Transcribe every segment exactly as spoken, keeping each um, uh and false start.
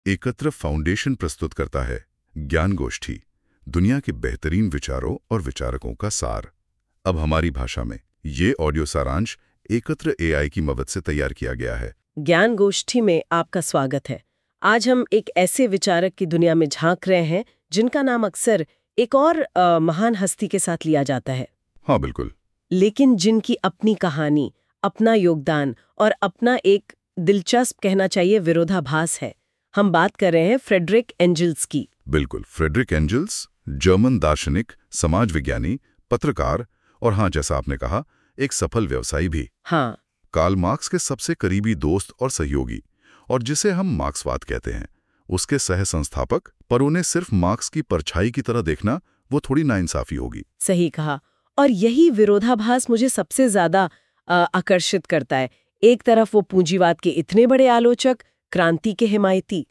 एकत्र फाउंडेशन प्रस्तुत करता है ज्ञान गोष्ठी, दुनिया के बेहतरीन विचारों और विचारकों का सार। अब हमारी भाषा में ये ऑडियो सारांश एकत्र एआई की मदद से तैयार किया गया है। ज्ञान गोष्ठी में आपका स्वागत है। आज हम एक ऐसे विचारक की दुनिया में झांक रहे हैं जिनका नाम अक्सर एक और आ, महान हस्ती के साथ लिया जाता है। हाँ बिल्कुल। लेकिन जिनकी अपनी कहानी, अपना योगदान और अपना एक दिलचस्प, कहना चाहिए, विरोधाभास है। हम बात कर रहे हैं फ्रेडरिक एंजल्स की। बिल्कुल, फ्रेडरिक एंजल्स, जर्मन दार्शनिक, समाज विज्ञानी, पत्रकार और हाँ, जैसा आपने कहा, एक सफल व्यवसायी भी। हाँ, कार्ल मार्क्स के सबसे करीबी दोस्त और सहयोगी, और जिसे हम मार्क्सवाद कहते हैं, उसके सह संस्थापक। पर उन्हें सिर्फ मार्क्स की परछाई की तरह देखना वो थोड़ी नाइंसाफी होगी। सही कहा। और यही विरोधाभास मुझे सबसे ज्यादा आकर्षित करता है। एक तरफ वो पूंजीवाद के इतने बड़े आलोचक, क्रांति के हिमायती,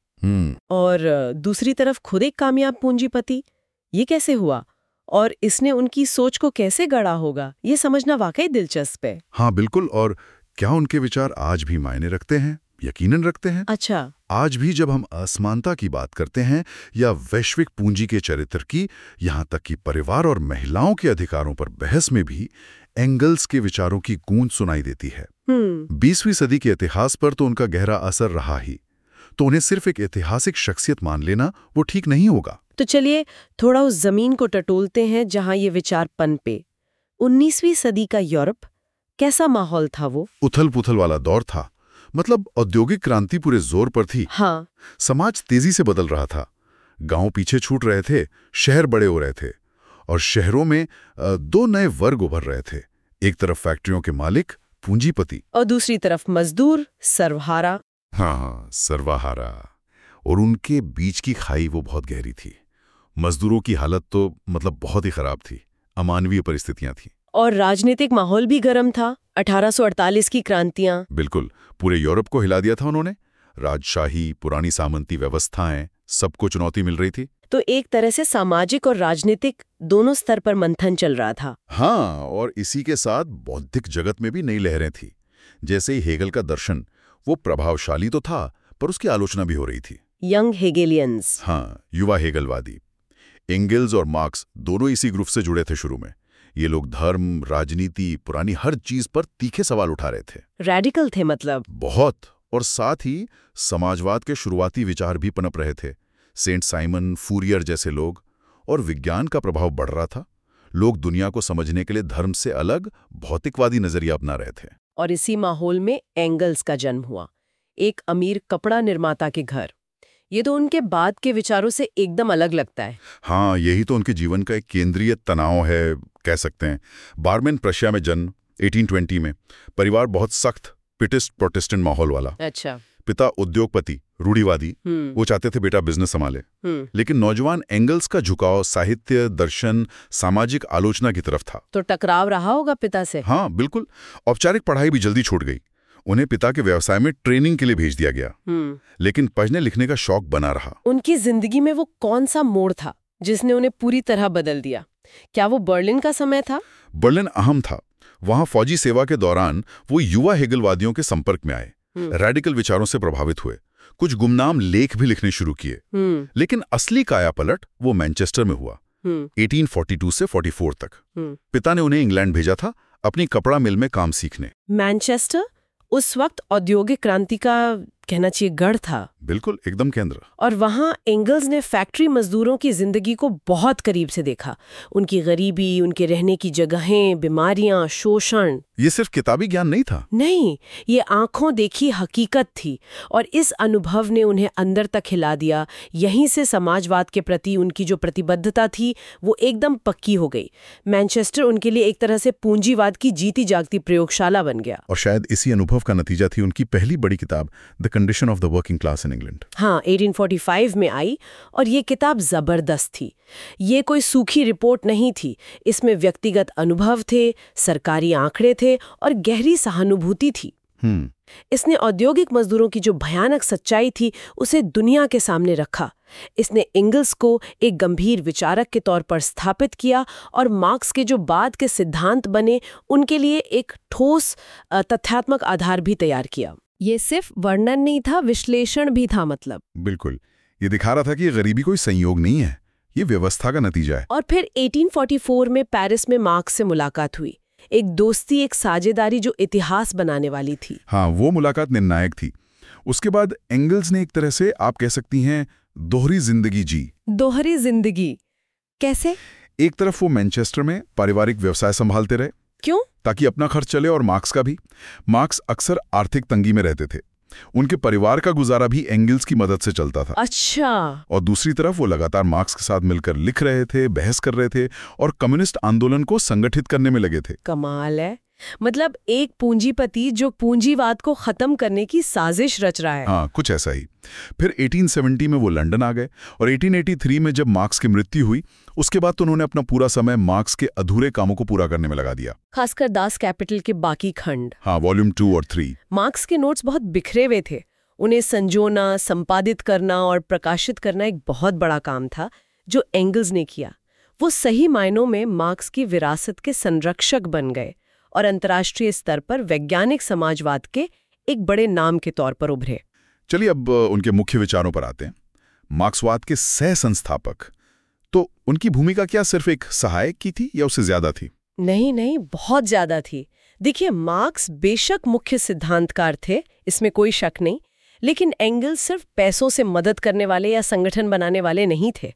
और दूसरी तरफ खुद एक कामयाब पूंजीपति। ये कैसे हुआ और इसने उनकी सोच को कैसे गढ़ा होगा, ये समझना वाकई दिलचस्प है। हाँ बिल्कुल। और क्या उनके विचार आज भी मायने रखते हैं? यकीनन रखते हैं। अच्छा। आज भी जब हम असमानता की बात करते हैं या वैश्विक पूंजी के चरित्र की, यहाँ तक कि परिवार और महिलाओं के अधिकारों पर बहस में भी एंगल्स के विचारों की गूंज सुनाई देती है। बीसवीं सदी के इतिहास पर तो उनका गहरा असर रहा ही, तो उन्हें सिर्फ एक ऐतिहासिक शख्सियत मान लेना वो ठीक नहीं होगा। तो चलिए थोड़ा उस जमीन को टटोलते हैं जहां ये विचार पनपे। उन्नीसवीं सदी का यूरोप, कैसा माहौल था वो? उथल पुथल वाला दौर था। मतलब औद्योगिक क्रांति पूरे जोर पर थी। हाँ। समाज तेजी से बदल रहा था। गांव पीछे छूट रहे थे, शहर बड़े हो रहे थे, और शहरों में दो नए वर्ग उभर रहे थे। एक तरफ फैक्ट्रियों के मालिक, पूंजीपति, और दूसरी तरफ मजदूर, सर्वहारा। हाँ, सर्वहारा। और उनके बीच की खाई वो बहुत गहरी थी। मजदूरों की हालत तो मतलब बहुत ही खराब थी। अमानवीय परिस्थितियां थी। और राजनीतिक माहौल भी गर्म था। अठारह सौ अड़तालीस की क्रांतियां। बिल्कुल, पूरे यूरोप को हिला दिया था उन्होंने। राजशाही, पुरानी सामंती व्यवस्थाएं, सबको चुनौती मिल रही थी। तो एक तरह से सामाजिक और राजनीतिक दोनों स्तर पर मंथन चल रहा था। हाँ, और इसी के साथ बौद्धिक जगत में भी नई लहरें थी। जैसे ही हेगल का दर्शन, वो प्रभावशाली तो था, पर उसकी आलोचना भी हो रही थी। Young Hegelians. हाँ, युवा हेगलवादी। एंगल्स और मार्क्स दोनों इसी ग्रुप से जुड़े थे शुरू में। ये लोग धर्म, राजनीति, पुरानी हर चीज पर तीखे सवाल उठा रहे थे। रैडिकल थे मतलब। बहुत। और साथ ही समाजवाद के शुरुआती विचार भी पनप रहे थे। सेंट साइमन, फूरियर जैसे लोग। और विज्ञान का प्रभाव बढ़ रहा था। लोग दुनिया को समझने के लिए धर्म से अलग भौतिकवादी नजरिया अपना रहे थे। और इसी माहौल में एंगल्स का जन्म हुआ, एक अमीर कपड़ा निर्माता के घर। ये तो उनके बाद के विचारों से एकदम अलग लगता है। हाँ, यही तो उनके जीवन का एक केंद्रीय तनाव है, कह सकते हैं। बार्मेन, प्रशिया में जन्म, अठारह सौ बीस में। परिवार बहुत सख्त पिटिस्ट प्रोटेस्टेंट माहौल वाला। अच्छा। पिता उद्योगपति, रूढ़िवादी। वो चाहते थे बेटा बिजनेस संभाले। लेकिन नौजवान एंगल्स का झुकाव साहित्य, दर्शन, सामाजिक आलोचना की तरफ था। तो टकराव रहा होगा पिता से। हाँ बिल्कुल। औपचारिक पढ़ाई भी जल्दी छूट गई। उन्हें पिता के व्यवसाय में ट्रेनिंग के लिए भेज दिया गया। लेकिन पढ़ने लिखने का शौक बना रहा। उनकी जिंदगी में वो कौन सा मोड़ था जिसने उन्हें पूरी तरह बदल दिया? क्या वो बर्लिन का समय था? बर्लिन अहम था। वहां फौजी सेवा के दौरान वो युवा हेगलवादियों के संपर्क में आए, रेडिकल विचारों से प्रभावित हुए, कुछ गुमनाम लेख भी लिखने शुरू किए। लेकिन असली कायापलट वो मैनचेस्टर में हुआ, अठारह सौ बयालीस से चौवालीस तक। पिता ने उन्हें इंग्लैंड भेजा था अपनी कपड़ा मिल में काम सीखने। मैनचेस्टर उस वक्त औद्योगिक क्रांति का, कहना चाहिए, गढ़ था। बिल्कुल, एकदम केंद्र। और वहाँ एंगल्स ने फैक्ट्री मजदूरों की जिंदगी को बहुत करीब से देखा। उनकी गरीबी, उनके रहने की जगहें, बीमारियां, शोषण। ये सिर्फ किताबी ज्ञान नहीं था। नहीं, ये आंखों देखी हकीकत थी। और इस अनुभव ने उन्हें अंदर तक हिला दिया। यहीं से समाजवाद के प्रति उनकी जो प्रतिबद्धता थी वो एकदम पक्की हो गई। मैनचेस्टर उनके लिए एक तरह से पूंजीवाद की जीती जागती प्रयोगशाला बन गया। और शायद इसी अनुभव का नतीजा थी उनकी पहली बड़ी किताब, the condition of the working class in England. हाँ, अठारह सौ पैंतालीस में आई। और ये किताब जबरदस्त थी। ये कोई सूखी रिपोर्ट नहीं थी। इसमें व्यक्तिगत अनुभव थे, सरकारी आंकड़े थे और गहरी सहानुभूति थी। इसने औद्योगिक मजदूरों की जो भयानक सच्चाई थी उसे दुनिया के सामने रखा। इसने एंगल्स को एक गंभीर विचारक के तौर पर स्थापित किया और मार्क्स के जो बाद के सिद्धांत बने उनके लिए एक ठोस तथ्यात्मक आधार भी तैयार किया। ये सिर्फ वर्णन नहीं था, विश्लेषण भी था मतलब। बिल्कुल, ये दिखा रहा था कि गरीबी कोई संयोग नहीं है, ये व्यवस्था का नतीजा है। और फिर अठारह सौ चौवालीस में पेरिस में मार्क्स से मुलाकात हुई, एक दोस्ती, एक साझेदारी जो इतिहास बनाने वाली थी। हाँ, वो मुलाकात निर्णायक थी। उसके बाद एंगल्स ने एक तरह से, आप कह सकती हैं, दोहरी जिंदगी जी। दोहरी जिंदगी कैसे? एक तरफ वो मैनचेस्टर में पारिवारिक व्यवसाय संभालते रहे। क्यों? ताकि अपना खर्च चले और मार्क्स का भी। मार्क्स अक्सर आर्थिक तंगी में रहते थे। उनके परिवार का गुजारा भी एंगल्स की मदद से चलता था। अच्छा। और दूसरी तरफ वो लगातार मार्क्स के साथ मिलकर लिख रहे थे, बहस कर रहे थे और कम्युनिस्ट आंदोलन को संगठित करने में लगे थे। कमाल है, मतलब एक पूंजीपति जो पूंजीवाद को खत्म करने की साजिश रच रहा है। हाँ, कुछ ऐसा ही। फिर अठारह सौ सत्तर में वो लंदन आ गए और अठारह सौ तिरासी में जब मार्क्स की मृत्यु हुई, उसके बाद तो उन्होंने अपना पूरा समय मार्क्स के अधूरे कामों को पूरा करने में लगा दिया, खासकर दास कैपिटल के बाकी खंड। हाँ, वॉल्यूम टू और थ्री। मार्क्स के नोट्स बहुत बिखरे हुए थे, उन्हें संजोना, संपादित करना और प्रकाशित करना एक बहुत बड़ा काम था जो एंगल्स ने किया। वो सही मायनों में मार्क्स की विरासत के संरक्षक बन गए और अंतर्राष्ट्रीय स्तर पर वैज्ञानिक समाजवाद के एक बड़े नाम के तौर पर उभरे। चलिए अब उनके मुख्य विचारों पर आते हैं। मार्क्सवाद के सह संस्थापक, तो उनकी भूमिका क्या सिर्फ एक सहायक की थी या उससे ज्यादा थी? नहीं नहीं, बहुत ज्यादा थी। देखिए, मार्क्स बेशक मुख्य सिद्धांतकार थे, इसमें कोई शक नहीं, लेकिन एंगल्स सिर्फ पैसों से मदद करने वाले या संगठन बनाने वाले नहीं थे।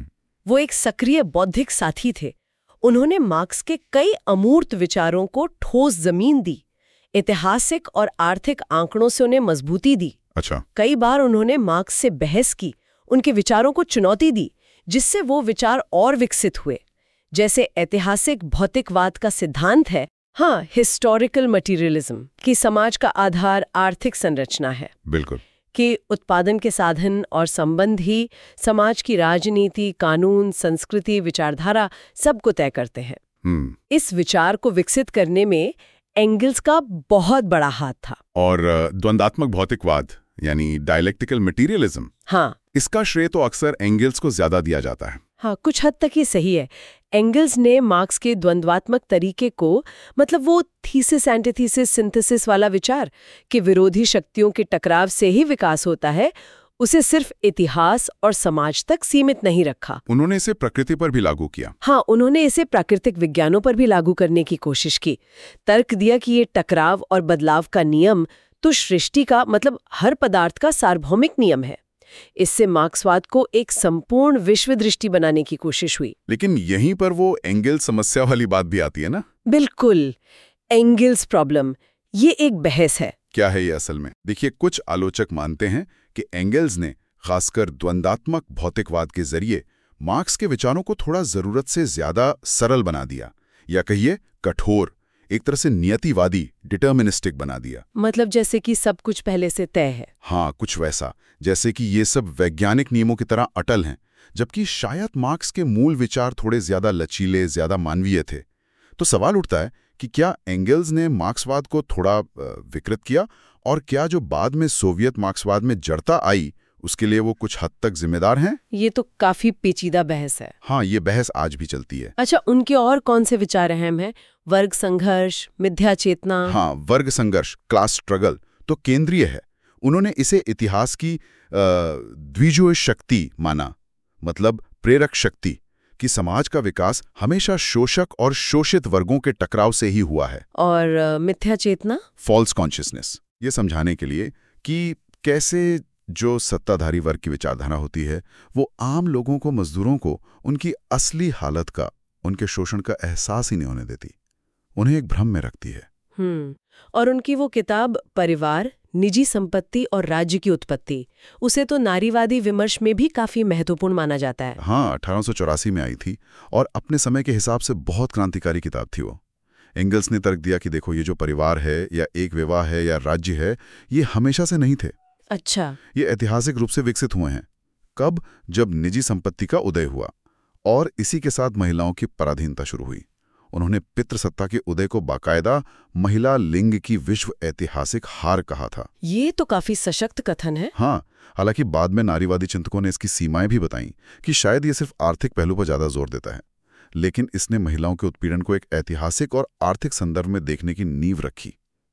वो एक सक्रिय बौद्धिक साथी थे। उन्होंने मार्क्स के कई अमूर्त विचारों को ठोस जमीन दी, ऐतिहासिक और आर्थिक आंकड़ों से उन्हें मजबूती दी। अच्छा। कई बार उन्होंने मार्क्स से बहस की, उनके विचारों को चुनौती दी, जिससे वो विचार और विकसित हुए। जैसे ऐतिहासिक भौतिकवाद का सिद्धांत है, हाँ, हिस्टोरिकल मटीरियलिज्म, कि समाज का आधार आर्थिक संरचना है। बिल्कुल। कि उत्पादन के साधन और संबंध ही समाज की राजनीति, कानून, संस्कृति, विचारधारा सबको तय करते हैं। इस विचार को विकसित करने में एंगल्स का बहुत बड़ा हाथ था। और द्वंद्वात्मक भौतिकवाद यानी डायलेक्टिकल मटीरियलिज्म, हाँ, इसका श्रेय तो अक्सर एंगल्स को ज्यादा दिया जाता है। हाँ, कुछ हद तक ही सही है। एंगल्स ने मार्क्स के द्वंद्वात्मक तरीके को, मतलब वो थीसिस एंटीथीसिस सिंथेसिस वाला विचार कि विरोधी शक्तियों के टकराव से ही विकास होता है, उसे सिर्फ इतिहास और समाज तक सीमित नहीं रखा। उन्होंने इसे प्रकृति पर भी लागू किया। हाँ, उन्होंने इसे प्राकृतिक विज्ञानों पर भी लागू करने की कोशिश की। तर्क दिया कि ये टकराव और बदलाव का नियम तो सृष्टि का, मतलब हर पदार्थ का सार्वभौमिक नियम है। इससे मार्क्सवाद को एक संपूर्ण विश्व दृष्टि बनाने की कोशिश हुई। लेकिन यहीं पर वो एंगल्स समस्या वाली बात भी आती है ना? बिल्कुल, एंगल्स प्रॉब्लम, ये एक बहस है। क्या है ये असल में? देखिए, कुछ आलोचक मानते हैं कि एंगल्स ने खासकर द्वंद्वात्मक भौतिकवाद के जरिए मार्क्स के विचारों को थोड़ा जरूरत से ज्यादा सरल बना दिया, या कहिए कठोर, एक तरह से नियतिवादी, डिटर्मिनिस्टिक बना दिया। मतलब जैसे कि सब कुछ पहले से तय है। हाँ, कुछ वैसा, जैसे कि ये सब वैज्ञानिक नियमों की तरह अटल हैं, जबकि शायद मार्क्स के मूल विचार थोड़े ज्यादा लचीले, ज्यादा मानवीय थे। तो सवाल उठता है कि क्या एंगल्स ने मार्क्सवाद को थोड़ा विकृत किया, और क्या जो बाद में सोवियत मार्क्सवाद में जड़ता आई, उसके लिए वो कुछ हद तक जिम्मेदार हैं? ये तो काफी पेचीदा बहस है। हाँ, ये बहस आज भी चलती है। अच्छा, उनके और कौन से विचार अहम हैं? वर्ग संघर्ष, मिथ्या चेतना। हाँ, वर्ग संघर्ष, क्लास स्ट्रगल तो केंद्रीय है। उन्होंने इसे इतिहास की द्विजोय शक्ति माना, मतलब प्रेरक शक्ति, कि समाज का विकास हमेशा शोषक और शोषित वर्गों के टकराव से ही हुआ है। और मिथ्या चेतना, फॉल्स कॉन्शियसनेस, ये समझाने के लिए कि कैसे जो सत्ताधारी वर्ग की विचारधारा होती है वो आम लोगों को, मजदूरों को, उनकी असली हालत का, उनके शोषण का एहसास ही नहीं होने देती, उन्हें एक भ्रम में रखती है। हम्म और उनकी वो किताब परिवार, निजी संपत्ति और राज्य की उत्पत्ति, उसे तो नारीवादी विमर्श में भी काफी महत्वपूर्ण माना जाता है। हाँ, अठारह सौ चौरासी में आई थी और अपने समय के हिसाब से बहुत क्रांतिकारी किताब थी वो। एंगल्स ने तर्क दिया कि देखो, ये जो परिवार है या एक विवाह है या राज्य है, ये हमेशा से नहीं थे। अच्छा। ये ऐतिहासिक रूप से विकसित हुए हैं। कब? जब निजी संपत्ति का उदय हुआ और इसी के साथ महिलाओं की पराधीनता शुरू हुई। उन्होंने पितृसत्ता के उदय को बाकायदा महिला लिंग की विश्व ऐतिहासिक हार कहा था। ये तो काफी सशक्त कथन है। हाँ, हालांकि बाद में नारीवादी चिंतकों ने इसकी सीमाएं भी बताईं कि शायद ये सिर्फ आर्थिक पहलू पर ज्यादा जोर देता है, लेकिन इसने महिलाओं के उत्पीड़न को एक ऐतिहासिक और आर्थिक संदर्भ में देखने की नींव रखी।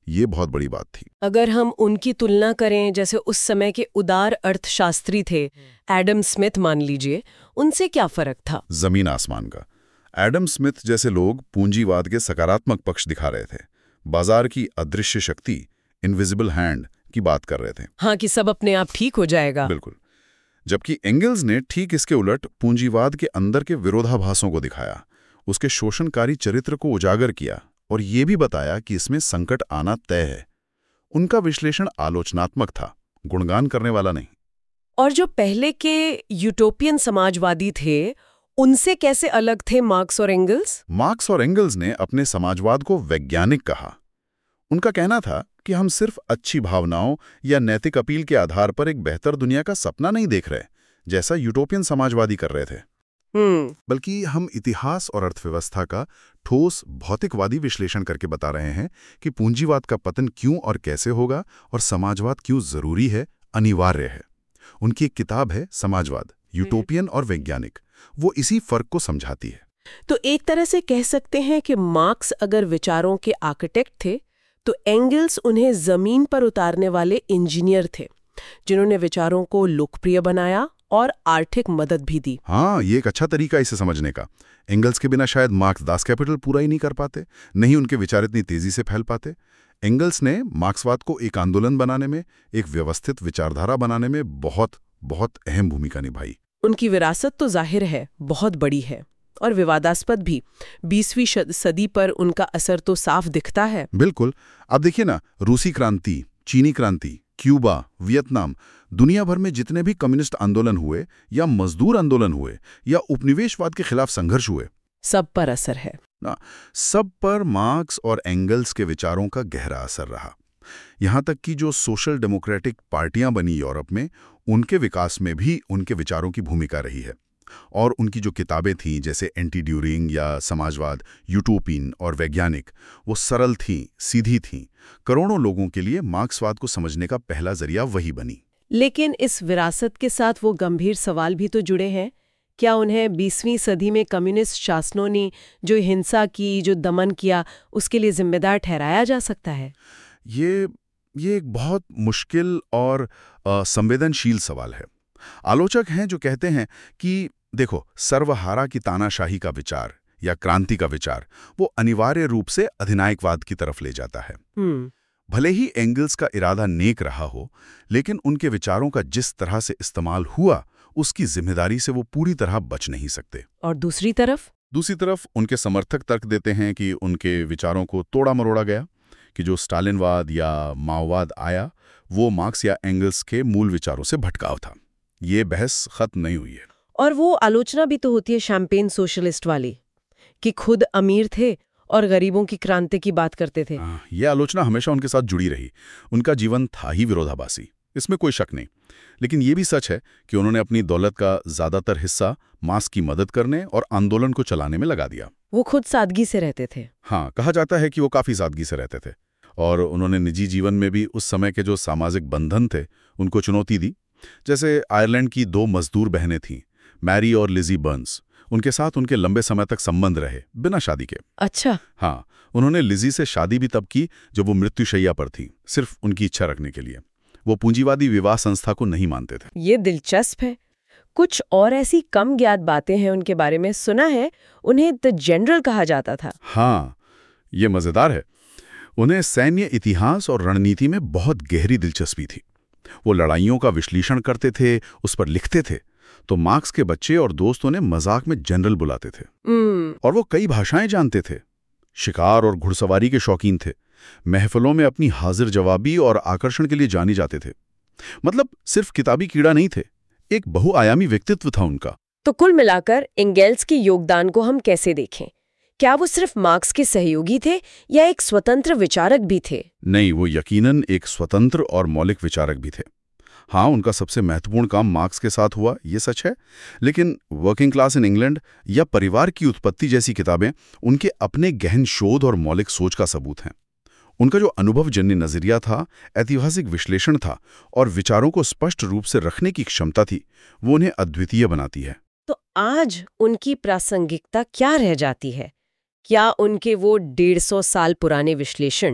ये बहुत बड़ी बात थी। अगर हम उनकी तुलना करें जैसे उस समय के उदार अर्थशास्त्री थे एडम स्मिथ मान लीजिए, उनसे क्या फर्क था? जमीन आसमान का। एडम स्मिथ जैसे लोग पूंजीवाद के सकारात्मक पक्ष दिखा रहे थे, बाजार की अदृश्य शक्ति, इनविजिबल हैंड की बात कर रहे थे। हाँ, कि सब अपने आप ठीक हो जाएगा। बिल्कुल। जबकि एंगल्स ने ठीक इसके उलट पूंजीवाद के अंदर के विरोधाभासों को दिखाया, उसके शोषणकारी चरित्र को उजागर किया और ये भी बताया कि इसमें संकट आना तय है। उनका विश्लेषण आलोचनात्मक था, गुणगान करने वाला नहीं। और जो पहले के यूटोपियन समाजवादी थे, उनसे कैसे अलग थे मार्क्स और एंगल्स? मार्क्स और एंगल्स ने अपने समाजवाद को वैज्ञानिक कहा। उनका कहना था कि हम सिर्फ अच्छी भावनाओं या नैतिक अपील के आधार पर एक बेहतर दुनिया का सपना नहीं देख रहे, जैसा यूटोपियन समाजवादी कर रहे थे, हम्म बल्कि हम इतिहास और अर्थव्यवस्था का ठोस भौतिकवादी विश्लेषण करके बता रहे हैं कि पूंजीवाद का पतन क्यों और कैसे होगा और समाजवाद क्यों जरूरी है, अनिवार्य है। उनकी एक किताब है समाजवाद, यूटोपियन और वैज्ञानिक। वो इसी फर्क को समझाती है। तो एक तरह से कह सकते हैं कि मार्क्स अगर विचारों के आर्किटेक्ट थे, तो एंगल्स उन्हें जमीन पर उतारने वाले इंजीनियर थे, जिन्होंने विचारों को लोकप्रिय बनाया और आर्थिक मदद भी दी। हाँ, ये एक अच्छा तरीका इसे समझने का। एंगल्स के बिना शायद मार्क्स दास कैपिटल पूरा ही नहीं कर पाते, नहीं उनके विचार इतनी तेजी से फैल पाते। एंगल्स ने मार्क्सवाद को एक आंदोलन बनाने में, एक व्यवस्थित विचारधारा बनाने में बहुत बहुत अहम भूमिका निभाई। उनकी विरासत तो जाहिर है बहुत बड़ी है और विवादास्पद भी। बीसवीं सदी पर उनका असर तो साफ दिखता है। बिल्कुल। आप देखिए ना, रूसी क्रांति, चीनी क्रांति, क्यूबा, वियतनाम, दुनिया भर में जितने भी कम्युनिस्ट आंदोलन हुए या मजदूर आंदोलन हुए या उपनिवेशवाद के खिलाफ संघर्ष हुए, सब पर असर है ना, सब पर मार्क्स और एंगल्स के विचारों का गहरा असर रहा। यहां तक कि जो सोशल डेमोक्रेटिक पार्टियां बनी यूरोप में, उनके विकास में भी उनके विचारों की भूमिका रही है। और उनकी जो किताबें थीं जैसे एंटी ड्यूरिंग या समाजवाद, यूटोपियन और वैज्ञानिक, वो सरल थीं, सीधी थीं। करोड़ों लोगों के लिए मार्क्सवाद को समझने का पहला जरिया वही बनी। लेकिन इस विरासत के साथ वो गंभीर सवाल भी तो जुड़े हैं। क्या उन्हें बीसवीं सदी में कम्युनिस्ट शासनों ने जो हिंसा की, जो दमन किया, उसके लिए जिम्मेदार ठहराया जा सकता है? ये ये एक बहुत मुश्किल और संवेदनशील सवाल है। आलोचक हैं जो कहते हैं कि देखो, सर्वहारा की तानाशाही का विचार या क्रांति का विचार वो अनिवार्य रूप से अधिनायकवाद की तरफ ले जाता है। भले ही एंगल्स का इरादा नेक रहा हो, लेकिन उनके विचारों का जिस तरह से इस्तेमाल हुआ, उसकी जिम्मेदारी से वो पूरी तरह बच नहीं सकते। और दूसरी तरफ दूसरी तरफ उनके समर्थक तर्क देते हैं कि उनके विचारों को तोड़ा मरोड़ा गया, कि जो स्टालिनवाद या माओवाद आया वो मार्क्स या एंगल्स के मूल विचारों से भटकाव था। ये बहस खत्म नहीं हुई है। और वो आलोचना भी तो होती है शैंपेन सोशलिस्ट वाली, कि खुद अमीर थे और गरीबों की क्रांति की बात करते थे। आ, ये आलोचना हमेशा उनके साथ जुड़ी रही। उनका जीवन था ही विरोधाभासी, इसमें कोई शक नहीं। लेकिन ये भी सच है कि उन्होंने अपनी दौलत का ज्यादातर हिस्सा मार्क्स की मदद करने और आंदोलन को चलाने में लगा दिया। वो खुद सादगी से रहते थे। हाँ, कहा जाता है कि वो काफी सादगी से रहते थे और उन्होंने निजी जीवन में भी उस समय के जो सामाजिक बंधन थे उनको चुनौती दी। जैसे आयरलैंड की दो मजदूर बहनें थीं, मैरी और लिजी बर्न्स। उनके साथ उनके लंबे समय तक संबंध रहे, बिना शादी के। अच्छा। हाँ, उन्होंने लिजी से शादी भी तब की जब वो मृत्युशैया पर थी, सिर्फ उनकी इच्छा रखने के लिए। वो पूंजीवादी विवाह संस्था को नहीं मानते थे। ये दिलचस्प है। कुछ और ऐसी कम ज्ञात बातें हैं उनके बारे में। सुना है उन्हें द जनरल कहा जाता था। हाँ, ये मजेदार है। उन्हें सैन्य इतिहास और रणनीति में बहुत गहरी दिलचस्पी थी। वो लड़ाइयों का विश्लेषण करते थे, उस पर लिखते थे। तो मार्क्स के बच्चे और दोस्त उन्हें मजाक में जनरल बुलाते थे। और वो कई भाषाएं जानते थे, शिकार और घुड़सवारी के शौकीन थे, महफिलों में अपनी हाजिर जवाबी और आकर्षण के लिए जाने जाते थे। मतलब सिर्फ किताबी कीड़ा नहीं थे, एक बहुआयामी व्यक्तित्व था उनका। तो कुल मिलाकर एंगल्स के योगदान को हम कैसे देखें? क्या वो सिर्फ मार्क्स के सहयोगी थे या एक स्वतंत्र विचारक भी थे? नहीं, वो यकीनन एक स्वतंत्र और मौलिक विचारक भी थे। हाँ, उनका सबसे महत्वपूर्ण काम मार्क्स के साथ हुआ, ये सच है। लेकिन वर्किंग क्लास इन इंग्लैंड या परिवार की उत्पत्ति जैसी किताबें उनके अपने गहन शोध और मौलिक सोच का सबूत हैं। उनका जो अनुभवजन्य नजरिया था, ऐतिहासिक विश्लेषण था और विचारों को स्पष्ट रूप से रखने की क्षमता थी, वो उन्हें अद्वितीय बनाती है। तो आज उनकी प्रासंगिकता क्या रह जाती है? क्या उनके वो डेढ़ सौ साल पुराने विश्लेषण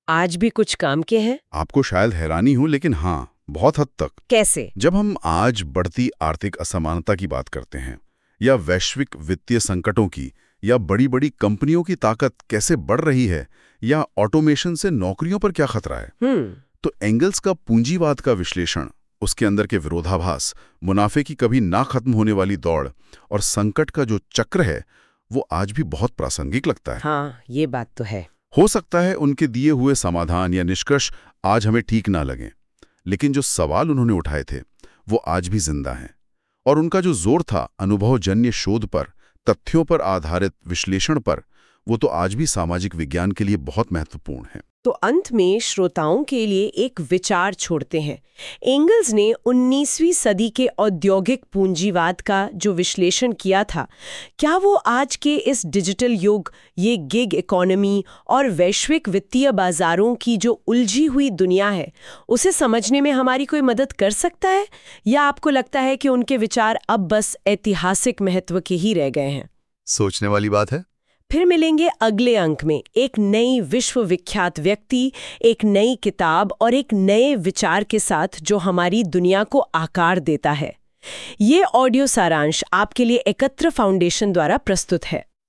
आज भी कुछ काम के हैं? आपको शायद हैरानी हो, लेकिन हाँ, बहुत हद तक। कैसे? जब हम आज बढ़ती आर्थिक असमानता की बात करते हैं, या वैश्विक वित्तीय संकटों की, या बड़ी बड़ी कंपनियों की ताकत कैसे बढ़ रही है, या ऑटोमेशन से नौकरियों पर क्या खतरा है, हम्म तो एंगल्स का पूंजीवाद का विश्लेषण, उसके अंदर के विरोधाभास, मुनाफे की कभी ना खत्म होने वाली दौड़ और संकट का जो चक्र है, वो आज भी बहुत प्रासंगिक लगता है। हाँ, ये बात तो है। हो सकता है उनके दिए हुए समाधान या निष्कर्ष आज हमें ठीक ना लगें, लेकिन जो सवाल उन्होंने उठाए थे वो आज भी जिंदा हैं, और उनका जो जोर था अनुभवजन्य शोध पर, तथ्यों पर आधारित विश्लेषण पर, वो तो आज भी सामाजिक विज्ञान के लिए बहुत महत्वपूर्ण है। तो अंत में श्रोताओं के लिए एक विचार छोड़ते हैं। एंगल्स ने उन्नीसवीं सदी के औद्योगिक पूंजीवाद का जो विश्लेषण किया था, क्या वो आज के इस डिजिटल युग, ये गिग इकोनॉमी और वैश्विक वित्तीय बाजारों की जो उलझी हुई दुनिया है, उसे समझने में हमारी कोई मदद कर सकता है? या आपको लगता है कि उनके विचार अब बस ऐतिहासिक महत्व के ही रह गए हैं? सोचने वाली बात है। फिर मिलेंगे अगले अंक में एक नई विश्व विख्यात व्यक्ति, एक नई किताब और एक नए विचार के साथ जो हमारी दुनिया को आकार देता है। ये ऑडियो सारांश आपके लिए एकत्र फाउंडेशन द्वारा प्रस्तुत है।